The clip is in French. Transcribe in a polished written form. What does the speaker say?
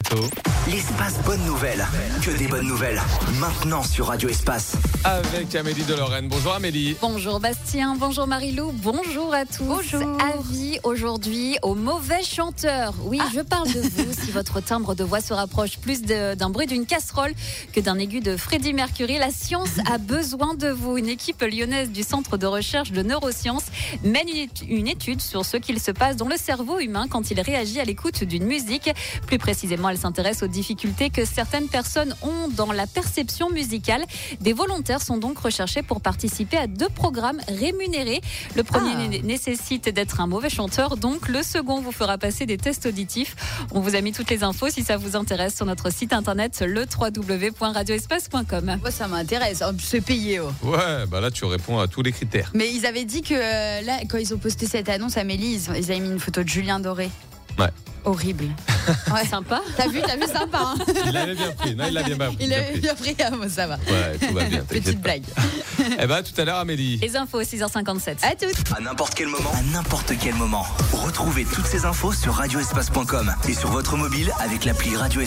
bientôt. L'espace bonne nouvelle. Que des bonnes nouvelles. Maintenant sur Radio Espace. Avec Amélie de Lorraine. Bonjour Amélie. Bonjour Bastien, bonjour Marilou, bonjour à tous. Bonjour. Avis aujourd'hui aux mauvais chanteurs. Oui, je parle de vous. Si votre timbre de voix se rapproche plus d'un bruit d'une casserole que d'un aigu de Freddie Mercury, la science a besoin de vous. Une équipe lyonnaise du Centre de recherche de neurosciences mène une étude sur ce qu'il se passe dans le cerveau humain quand il réagit à l'écoute d'une musique. Plus précisément, elle s'intéresse aux difficultés que certaines personnes ont dans la perception musicale. Des volontaires sont donc recherchés pour participer à 2 programmes rémunérés. Le premier nécessite d'être un mauvais chanteur, donc le second vous fera passer des tests auditifs. On vous a mis toutes les infos si ça vous intéresse sur notre site internet le www.radioespace.com. Moi, ça m'intéresse. C'est payé. Oh. Ouais, bah là tu réponds à tous les critères. Mais ils avaient dit que là, quand ils ont posté cette annonce, Amélie, ils avaient mis une photo de Julien Doré. Ouais. Horrible. Ouais, sympa. T'as vu sympa. Hein. Il l'avait bien pris. Non, il l'a bien pris. Il avait bien pris. Ah, bon, ça va. Ouais, tout va bien. Petite blague. Eh ben, à tout à l'heure, Amélie. Les infos, 6h57. À toutes. À n'importe quel moment. À n'importe quel moment. Retrouvez toutes ces infos sur radioespace.com et sur votre mobile avec l'appli Radio